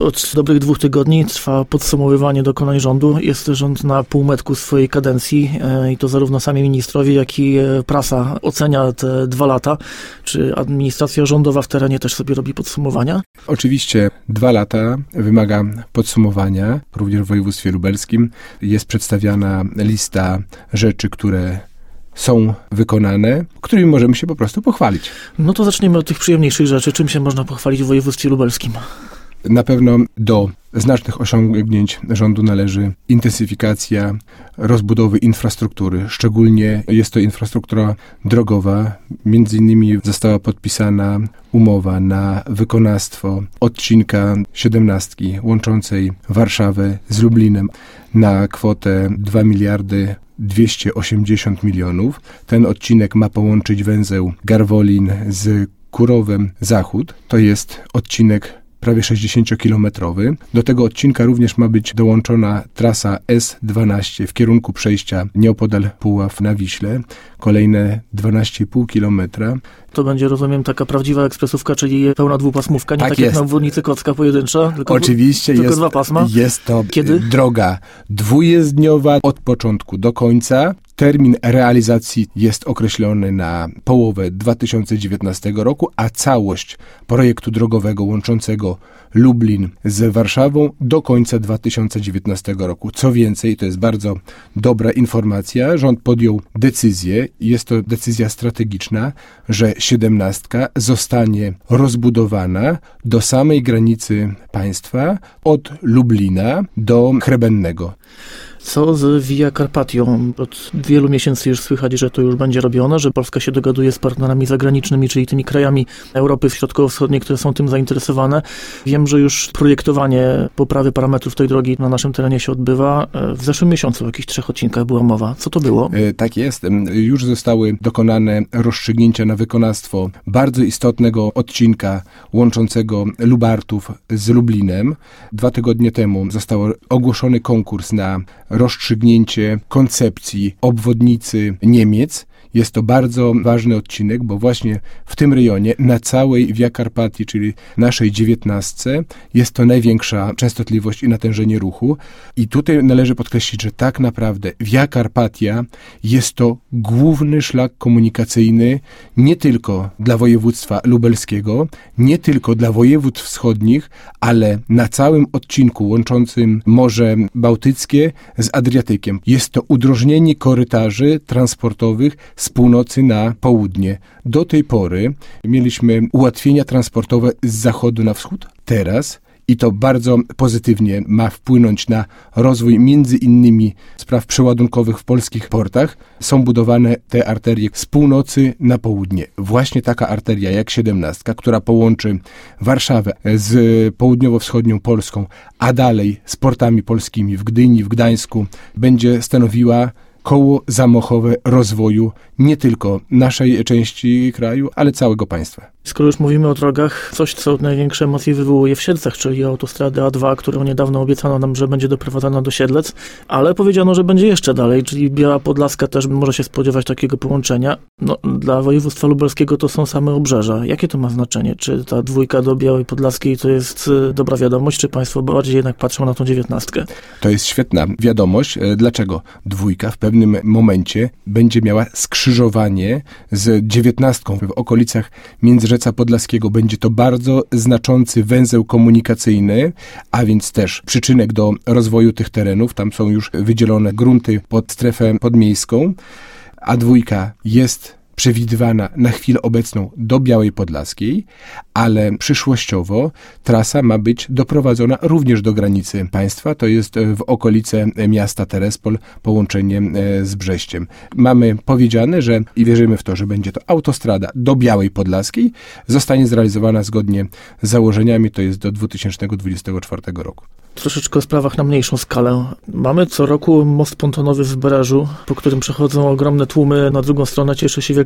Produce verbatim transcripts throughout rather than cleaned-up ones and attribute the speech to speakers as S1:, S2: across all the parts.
S1: Od dobrych dwóch tygodni trwa podsumowywanie dokonań rządu. Jest rząd na półmetku swojej kadencji i to zarówno sami ministrowie, jak i prasa ocenia te dwa lata. Czy administracja rządowa w terenie też sobie robi podsumowania?
S2: Oczywiście dwa lata wymaga podsumowania. Również w województwie lubelskim jest przedstawiana lista rzeczy, które są wykonane, którymi możemy się po prostu pochwalić.
S1: No to zaczniemy od tych przyjemniejszych rzeczy. Czym się można pochwalić w województwie lubelskim?
S2: Na pewno do znacznych osiągnięć rządu należy intensyfikacja rozbudowy infrastruktury. Szczególnie jest to infrastruktura drogowa. Między innymi została podpisana umowa na wykonawstwo odcinka siedemnastki łączącej Warszawę z Lublinem na kwotę dwa miliardy dwieście osiemdziesiąt milionów. Ten odcinek ma połączyć węzeł Garwolin z Kurowem Zachód. To jest odcinek prawie sześćdziesięciokilometrowy. Do tego odcinka również ma być dołączona trasa S dwanaście w kierunku przejścia nieopodal Puław na Wiśle. Kolejne dwanaście i pół kilometra.
S1: To będzie, rozumiem, taka prawdziwa ekspresówka, czyli pełna dwupasmówka, nie tak, tak jak na obwodnicy Kocka pojedyncza, tylko,
S2: Oczywiście
S1: tylko
S2: jest,
S1: dwa pasma.
S2: Jest to
S1: Kiedy?
S2: droga dwujezdniowa od początku do końca. Termin realizacji jest określony na połowę dwa tysiące dziewiętnastego roku, a całość projektu drogowego łączącego Lublin z Warszawą do końca dwa tysiące dziewiętnastego roku. Co więcej, to jest bardzo dobra informacja, rząd podjął decyzję, jest to decyzja strategiczna, że siedemnastka zostanie rozbudowana do samej granicy państwa od Lublina do Chrebennego.
S1: Co z Via Carpatią? Od wielu miesięcy już słychać, że to już będzie robione, że Polska się dogaduje z partnerami zagranicznymi, czyli tymi krajami Europy Środkowo-Wschodniej, które są tym zainteresowane. Wiem, że już projektowanie poprawy parametrów tej drogi na naszym terenie się odbywa. W zeszłym miesiącu o jakichś trzech odcinkach była mowa. Co to było?
S2: E, tak jest. Już zostały dokonane rozstrzygnięcia na wykonawstwo bardzo istotnego odcinka łączącego Lubartów z Lublinem. Dwa tygodnie temu został ogłoszony konkurs na rozstrzygnięcie koncepcji obwodnicy Niemiec. Jest to bardzo ważny odcinek, bo właśnie w tym rejonie, na całej Via Carpatii, czyli naszej dziewiętnastce, jest to największa częstotliwość i natężenie ruchu. I tutaj należy podkreślić, że tak naprawdę Via Carpatia jest to główny szlak komunikacyjny nie tylko dla województwa lubelskiego, nie tylko dla województw wschodnich, ale na całym odcinku łączącym Morze Bałtyckie z Adriatykiem. Jest to udrożnienie korytarzy transportowych z północy na południe. Do tej pory mieliśmy ułatwienia transportowe z zachodu na wschód. Teraz, i to bardzo pozytywnie ma wpłynąć na rozwój między innymi spraw przeładunkowych w polskich portach, są budowane te arterie z północy na południe. Właśnie taka arteria jak siedemnastka, która połączy Warszawę z południowo-wschodnią Polską, a dalej z portami polskimi w Gdyni, w Gdańsku, będzie stanowiła koło zamachowe rozwoju nie tylko naszej części kraju, ale całego państwa.
S1: Skoro już mówimy o drogach, coś, co największe emocje wywołuje w Siedlcach, czyli autostradę A dwa, którą niedawno obiecano nam, że będzie doprowadzana do Siedlec, ale powiedziano, że będzie jeszcze dalej, czyli Biała Podlaska też może się spodziewać takiego połączenia. No, dla województwa lubelskiego to są same obrzeża. Jakie to ma znaczenie? Czy ta dwójka do Białej Podlaskiej to jest dobra wiadomość, czy państwo bardziej jednak patrzą na tą dziewiętnastkę?
S2: To jest świetna wiadomość. Dlaczego? Dwójka w pewnym momencie będzie miała skrzyżowanie z dziewiętnastką w okolicach Międzyrzeca Podlaskiego. Będzie to bardzo znaczący węzeł komunikacyjny, a więc też przyczynek do rozwoju tych terenów. Tam są już wydzielone grunty pod strefę podmiejską, a dwójka jest przewidywana na chwilę obecną do Białej Podlaskiej, ale przyszłościowo trasa ma być doprowadzona również do granicy państwa, to jest w okolice miasta Terespol, połączenie z Brześciem. Mamy powiedziane, że i wierzymy w to, że będzie to autostrada do Białej Podlaskiej, zostanie zrealizowana zgodnie z założeniami, to jest do dwa tysiące dwudziestego czwartego roku.
S1: Troszeczkę o sprawach na mniejszą skalę. Mamy co roku most pontonowy w Zbereżu, po którym przechodzą ogromne tłumy. Na drugą stronę cieszy się wielkim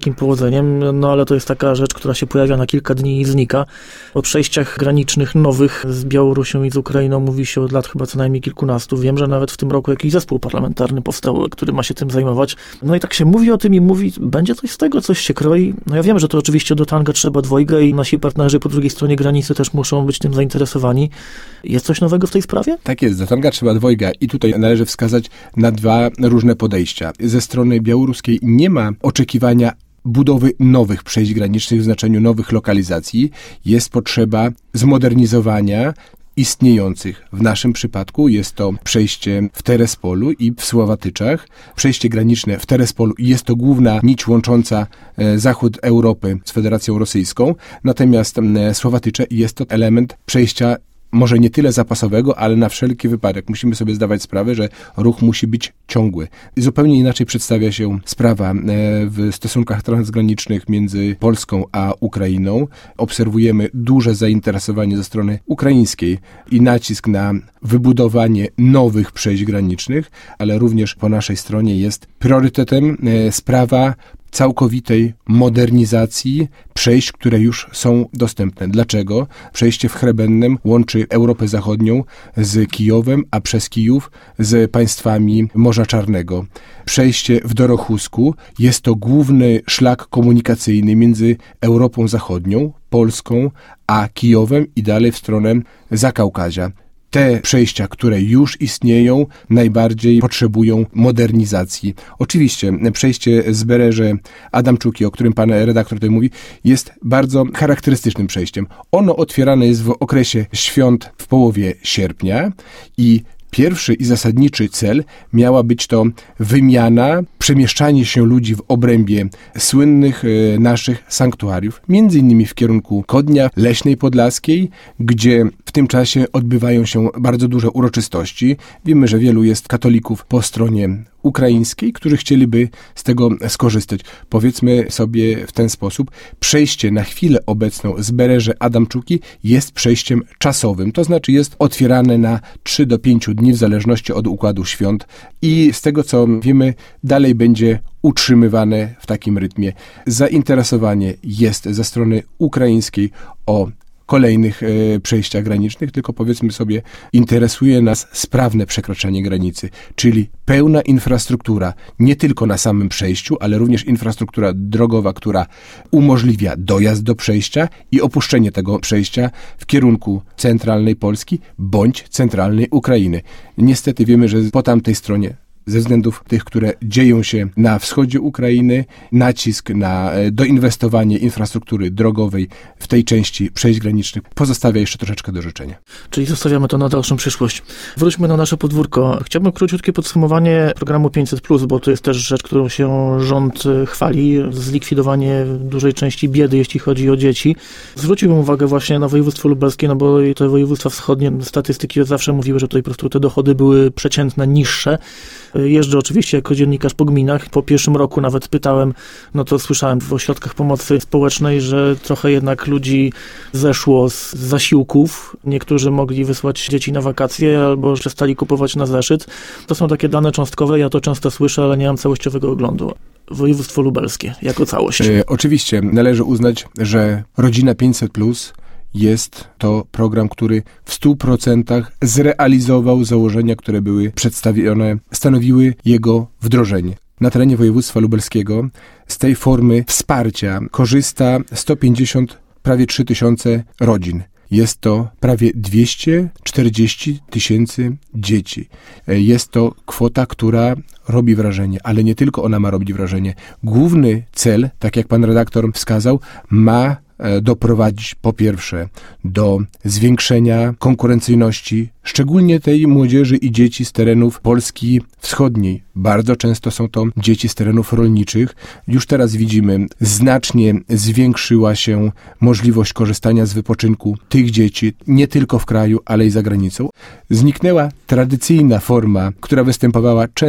S1: wielkim powodzeniem, no ale to jest taka rzecz, która się pojawia na kilka dni i znika. O przejściach granicznych nowych z Białorusią i z Ukrainą mówi się od lat chyba co najmniej kilkunastu. Wiem, że nawet w tym roku jakiś zespół parlamentarny powstał, który ma się tym zajmować. No i tak się mówi o tym i mówi, będzie coś z tego, coś się kroi. No ja wiem, że to oczywiście do tanga trzeba dwojga i nasi partnerzy po drugiej stronie granicy też muszą być tym zainteresowani. Jest coś nowego w tej sprawie?
S2: Tak jest, do tanga trzeba dwojga i tutaj należy wskazać na dwa różne podejścia. Ze strony białoruskiej nie ma oczekiwania budowy nowych przejść granicznych w znaczeniu nowych lokalizacji. Jest potrzeba zmodernizowania istniejących. W naszym przypadku jest to przejście w Terespolu i w Słowatyczach. Przejście graniczne w Terespolu jest to główna nić łącząca zachód Europy z Federacją Rosyjską, natomiast Słowatycze jest to element przejścia może nie tyle zapasowego, ale na wszelki wypadek. Musimy sobie zdawać sprawę, że ruch musi być ciągły. I zupełnie inaczej przedstawia się sprawa w stosunkach transgranicznych między Polską a Ukrainą. Obserwujemy duże zainteresowanie ze strony ukraińskiej i nacisk na wybudowanie nowych przejść granicznych, ale również po naszej stronie jest priorytetem sprawa całkowitej modernizacji przejść, które już są dostępne. Dlaczego? Przejście w Chrebennem łączy Europę Zachodnią z Kijowem, a przez Kijów z państwami Morza Czarnego. Przejście w Dorochusku jest to główny szlak komunikacyjny między Europą Zachodnią, Polską, a Kijowem i dalej w stronę Zakaukazia. Te przejścia, które już istnieją, najbardziej potrzebują modernizacji. Oczywiście przejście z Bereże Adamczuki, o którym pan redaktor tutaj mówi, jest bardzo charakterystycznym przejściem. Ono otwierane jest w okresie świąt w połowie sierpnia i pierwszy i zasadniczy cel miała być to wymiana, przemieszczanie się ludzi w obrębie słynnych e, naszych sanktuariów, między innymi w kierunku Kodnia, Leśnej Podlaskiej, gdzie w tym czasie odbywają się bardzo duże uroczystości. Wiemy, że wielu jest katolików po stronie ukraińskiej, którzy chcieliby z tego skorzystać. Powiedzmy sobie w ten sposób, przejście na chwilę obecną z Bereży Adamczuki jest przejściem czasowym, to znaczy jest otwierane na trzy do pięciu dni w zależności od układu świąt i z tego co wiemy dalej będzie utrzymywane w takim rytmie. Zainteresowanie jest ze strony ukraińskiej o kolejnych e, przejściach granicznych, tylko powiedzmy sobie, interesuje nas sprawne przekraczanie granicy, czyli pełna infrastruktura, nie tylko na samym przejściu, ale również infrastruktura drogowa, która umożliwia dojazd do przejścia i opuszczenie tego przejścia w kierunku centralnej Polski bądź centralnej Ukrainy. Niestety wiemy, że po tamtej stronie ze względów tych, które dzieją się na wschodzie Ukrainy, nacisk na doinwestowanie infrastruktury drogowej w tej części przejść granicznych pozostawia jeszcze troszeczkę do życzenia.
S1: Czyli zostawiamy to na dalszą przyszłość. Wróćmy na nasze podwórko. Chciałbym króciutkie podsumowanie programu pięćset plus, bo to jest też rzecz, którą się rząd chwali, zlikwidowanie dużej części biedy, jeśli chodzi o dzieci. Zwróciłbym uwagę właśnie na województwo lubelskie, no bo te województwa wschodnie, statystyki zawsze mówiły, że tutaj po prostu te dochody były przeciętne, niższe. Jeżdżę oczywiście jako dziennikarz po gminach. Po pierwszym roku nawet pytałem, no to słyszałem w ośrodkach pomocy społecznej, że trochę jednak ludzi zeszło z zasiłków. Niektórzy mogli wysłać dzieci na wakacje albo przestali kupować na zeszyt. To są takie dane cząstkowe, ja to często słyszę, ale nie mam całościowego oglądu. Województwo lubelskie jako całość.
S2: E, oczywiście należy uznać, że Rodzina pięćset plus jest to program, który w stu procentach zrealizował założenia, które były przedstawione, stanowiły jego wdrożenie. Na terenie województwa lubelskiego z tej formy wsparcia korzysta sto pięćdziesiąt, prawie trzy tysiące rodzin. Jest to prawie dwieście czterdzieści tysięcy dzieci. Jest to kwota, która robi wrażenie, ale nie tylko ona ma robić wrażenie. Główny cel, tak jak pan redaktor wskazał, ma doprowadzić po pierwsze do zwiększenia konkurencyjności, szczególnie tej młodzieży i dzieci z terenów Polski Wschodniej. Bardzo często są to dzieci z terenów rolniczych. Już teraz widzimy, znacznie zwiększyła się możliwość korzystania z wypoczynku tych dzieci, nie tylko w kraju, ale i za granicą. Zniknęła tradycyjna forma, która występowała często w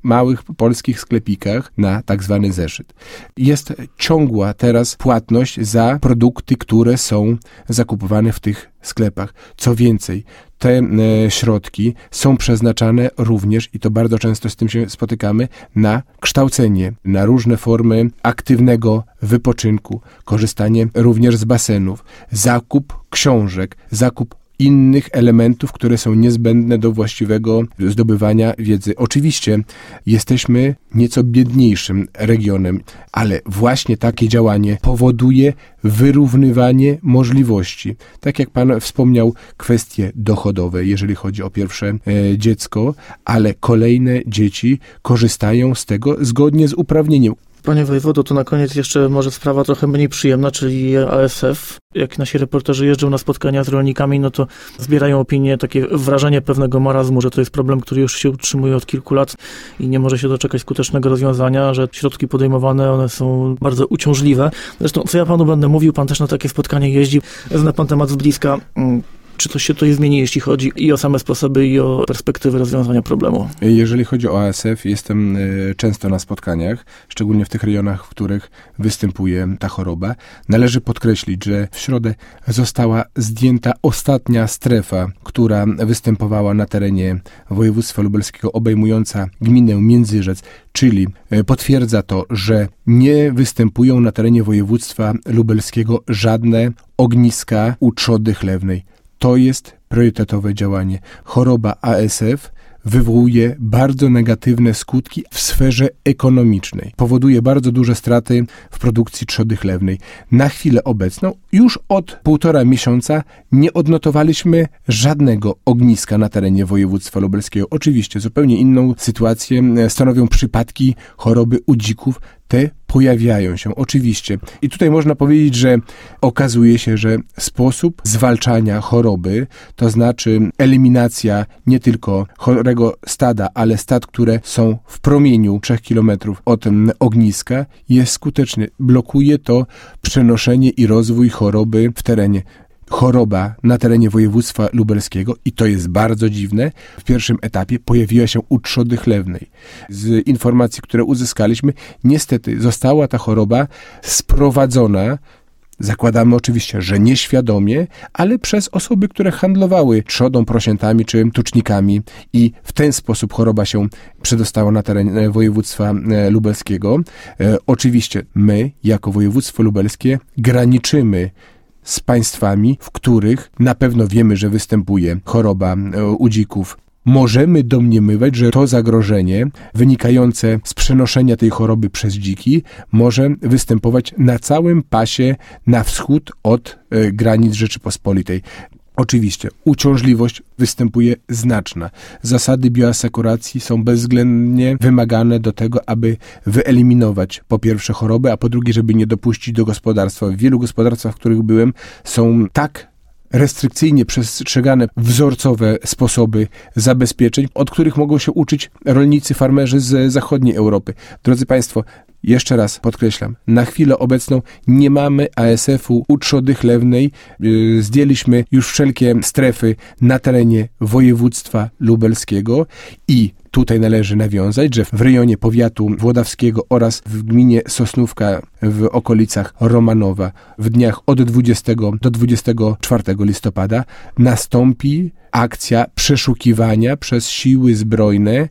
S2: małych polskich sklepikach na tak zwany zeszyt. Jest ciągła teraz płatność za produkty, które są zakupywane w tych sklepach. Co więcej, te e, środki są przeznaczane również, i to bardzo często z tym się spotykamy, na kształcenie, na różne formy aktywnego wypoczynku, korzystanie również z basenów, zakup książek, zakup innych elementów, które są niezbędne do właściwego zdobywania wiedzy. Oczywiście jesteśmy nieco biedniejszym regionem, ale właśnie takie działanie powoduje wyrównywanie możliwości. Tak jak pan wspomniał, kwestie dochodowe, jeżeli chodzi o pierwsze e, dziecko, ale kolejne dzieci korzystają z tego zgodnie z uprawnieniem.
S1: Panie wojewodo, to na koniec jeszcze może sprawa trochę mniej przyjemna, czyli A S F. Jak nasi reporterzy jeżdżą na spotkania z rolnikami, no to zbierają opinie, takie wrażenie pewnego marazmu, że to jest problem, który już się utrzymuje od kilku lat i nie może się doczekać skutecznego rozwiązania, że środki podejmowane, one są bardzo uciążliwe. Zresztą, co ja panu będę mówił, pan też na takie spotkania jeździ, zna pan temat z bliska. Czy coś się tutaj zmieni, jeśli chodzi i o same sposoby, i o perspektywy rozwiązania problemu?
S2: Jeżeli chodzi o A S F, jestem często na spotkaniach, szczególnie w tych rejonach, w których występuje ta choroba. Należy podkreślić, że w środę została zdjęta ostatnia strefa, która występowała na terenie województwa lubelskiego, obejmująca gminę Międzyrzec, czyli potwierdza to, że nie występują na terenie województwa lubelskiego żadne ogniska u trzody chlewnej. To jest priorytetowe działanie. Choroba A S F wywołuje bardzo negatywne skutki w sferze ekonomicznej. Powoduje bardzo duże straty w produkcji trzody chlewnej. Na chwilę obecną, już od półtora miesiąca nie odnotowaliśmy żadnego ogniska na terenie województwa lubelskiego. Oczywiście zupełnie inną sytuację stanowią przypadki choroby u dzików. Te pojawiają się, oczywiście. I tutaj można powiedzieć, że okazuje się, że sposób zwalczania choroby, to znaczy eliminacja nie tylko chorego stada, ale stad, które są w promieniu trzech kilometrów od ogniska, jest skuteczny. Blokuje to przenoszenie i rozwój choroby w terenie. Choroba na terenie województwa lubelskiego, i to jest bardzo dziwne, w pierwszym etapie pojawiła się u trzody chlewnej. Z informacji, które uzyskaliśmy, niestety została ta choroba sprowadzona, zakładamy oczywiście, że nieświadomie, ale przez osoby, które handlowały trzodą, prosiętami czy tucznikami, i w ten sposób choroba się przedostała na teren województwa lubelskiego. E, oczywiście my, jako województwo lubelskie, graniczymy z państwami, w których na pewno wiemy, że występuje choroba u dzików. Możemy domniemywać, że to zagrożenie wynikające z przenoszenia tej choroby przez dziki może występować na całym pasie na wschód od e, granic Rzeczypospolitej. Oczywiście uciążliwość występuje znaczna. Zasady bioasekuracji są bezwzględnie wymagane do tego, aby wyeliminować po pierwsze chorobę, a po drugie, żeby nie dopuścić do gospodarstwa. W wielu gospodarstwach, w których byłem, są tak restrykcyjnie przestrzegane wzorcowe sposoby zabezpieczeń, od których mogą się uczyć rolnicy, farmerzy z zachodniej Europy. Drodzy Państwo, jeszcze raz podkreślam, na chwilę obecną nie mamy A S F-u u trzody chlewnej. Yy, zdjęliśmy już wszelkie strefy na terenie województwa lubelskiego i tutaj należy nawiązać, że w rejonie powiatu włodawskiego oraz w gminie Sosnówka w okolicach Romanowa w dniach od dwudziestego do dwudziestego czwartego listopada nastąpi akcja przeszukiwania przez siły zbrojne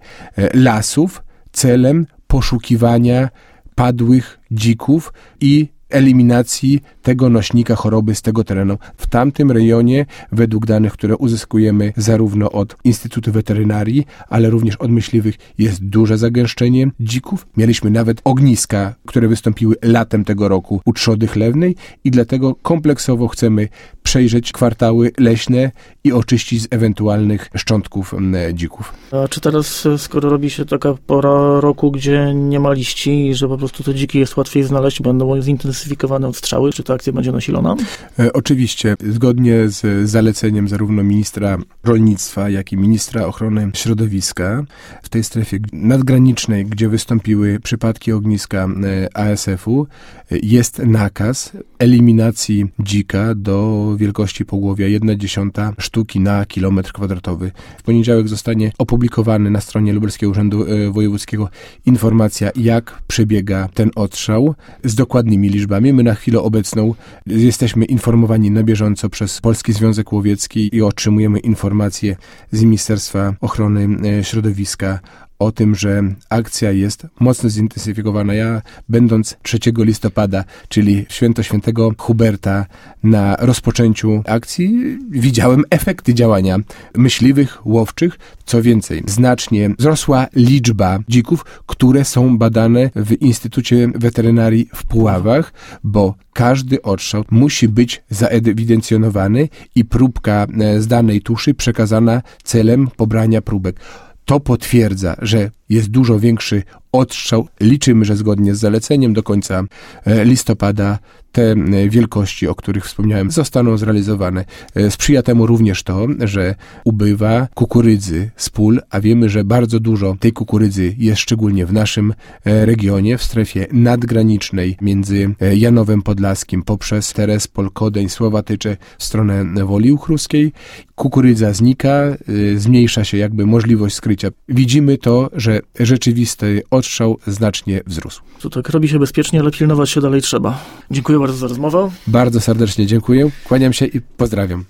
S2: lasów celem poszukiwania padłych dzików i eliminacji tego nośnika choroby z tego terenu. W tamtym rejonie, według danych, które uzyskujemy zarówno od Instytutu Weterynarii, ale również od myśliwych, jest duże zagęszczenie dzików. Mieliśmy nawet ogniska, które wystąpiły latem tego roku u trzody chlewnej i dlatego kompleksowo chcemy przejrzeć kwartały leśne i oczyścić z ewentualnych szczątków dzików.
S1: A czy teraz, skoro robi się taka pora roku, gdzie nie ma liści i że po prostu te dziki jest łatwiej znaleźć, będą zintensyfikować zintensyfikowane odstrzały? Czy ta akcja będzie nasilona?
S2: E, oczywiście, zgodnie z zaleceniem zarówno ministra rolnictwa, jak i ministra ochrony środowiska, w tej strefie nadgranicznej, gdzie wystąpiły przypadki ogniska A S F-u, jest nakaz eliminacji dzika do wielkości pogłowia jedna dziesiąta sztuki na kilometr kwadratowy. W poniedziałek zostanie opublikowany na stronie Lubelskiego Urzędu Wojewódzkiego informacja, jak przebiega ten odstrzał z dokładnymi liczbami. My na chwilę obecną jesteśmy informowani na bieżąco przez Polski Związek Łowiecki i otrzymujemy informacje z Ministerstwa Ochrony Środowiska o tym, że akcja jest mocno zintensyfikowana. Ja, będąc trzeciego listopada, czyli święto świętego Huberta, na rozpoczęciu akcji, widziałem efekty działania myśliwych, łowczych. Co więcej, znacznie wzrosła liczba dzików, które są badane w Instytucie Weterynarii w Puławach, bo każdy odstrzał musi być zaewidencjonowany i próbka z danej tuszy przekazana celem pobrania próbek. To potwierdza, że jest dużo większy odstrzał. Liczymy, że zgodnie z zaleceniem do końca listopada te wielkości, o których wspomniałem, zostaną zrealizowane. Sprzyja temu również to, że ubywa kukurydzy z pól, a wiemy, że bardzo dużo tej kukurydzy jest szczególnie w naszym regionie, w strefie nadgranicznej między Janowem Podlaskim poprzez Terespol, Kodeń, Słowatycze w stronę Woli Uchruskiej. Kukurydza znika, zmniejsza się jakby możliwość skrycia. Widzimy to, że rzeczywisty odstrzał znacznie wzrósł.
S1: To tak robi się bezpiecznie, ale pilnować się dalej trzeba. Dziękuję bardzo za rozmowę.
S2: Bardzo serdecznie dziękuję, kłaniam się i pozdrawiam.